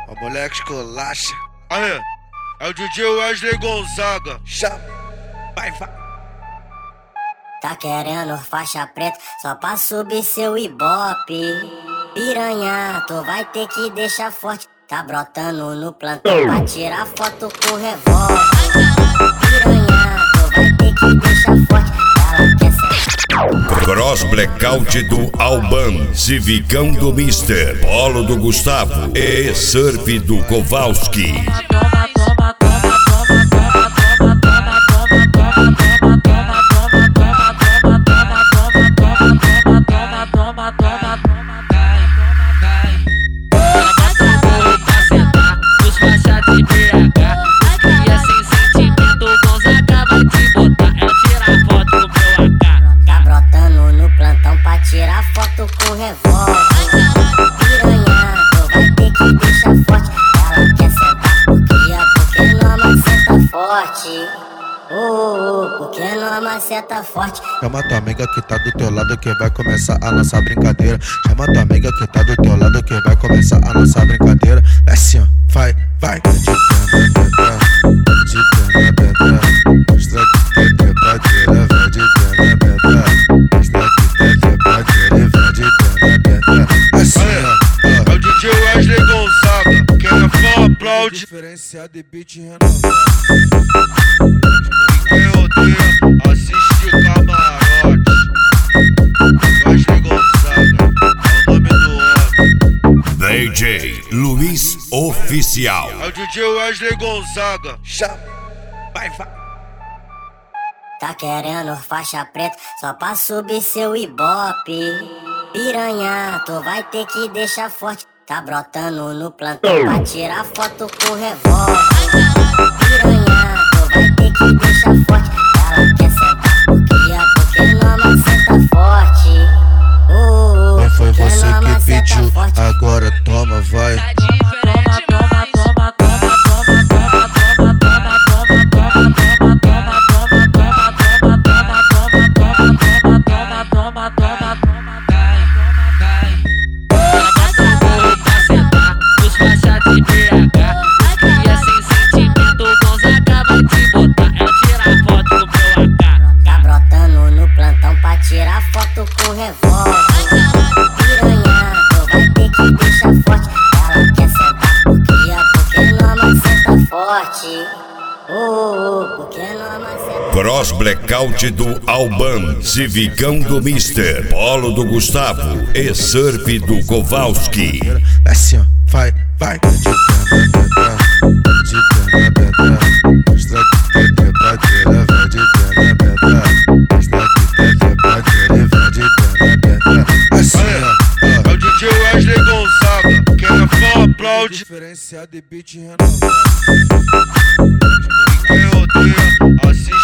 O moleque esculacha. Aí, é o DJ Wesley Gonzaga. Chama, vai. Tá querendo faixa preta só pra subir seu ibope. Piranha, tu vai ter que deixar forte. Tá brotando no plantão pra tirar foto com revólver. Piranha, tu vai ter que deixar forte. Ela quer ser Cross Blackout do Alban, Civicão do Mister, Polo do Gustavo e Surf do Kowalski. tirar foto com revólver. Piranha, tu vai ter que deixar forte. Ela quer sentar porque não amaceta forte. Porque não amaceta forte. Chama tua amiga que tá do teu lado que vai começar a nossa brincadeira. Chama tua amiga que tá do teu lado que vai começar a nossa brincadeira. É assim, ó, vai. De perna aberta, mostra que tem trepadeira. Vai de perna aberta, mostra que tem trepadeira. E vai de perna aberta. Assim, ó, é o DJ Wesley Gonzaga. Quem é fã aplaude. Diferenciado e beat renovado. Quem odeia, assiste Camarote. Wesley Gonzaga é o nome do homem. DJ Luiz Oficial. É o DJ Wesley Gonzaga. Chama, vai. Tá querendo faixa preta só pra subir seu ibope. Piranha, tu vai ter que deixar forte. Tá brotando no plantão pra tirar foto com revólver. Piranha, tu vai ter que deixar forte. Ela quer sentar porque não amaceta forte. Não foi porque você não que amaceta pediu, forte. agora toma, vai. Tirar foto com revólver. Piranha, tu vai ter que deixar forte. Ela quer sentar porque não amaceta forte. Porque não amaceta. Cross Blackout do Alban, Civicão do Mister, Polo do Gustavo e Surf do Kowalski. É assim, ó, vai. De perna aberta, mostra que tem trepadeira. Vai de perna aberta, mostra que tem trepadeira. E vai de perna aberta. Assim, ó, é o DJ Wesley Gonzaga. Quem é fã aplaude. diferenciado e beat renovado. Quem odeia, assiste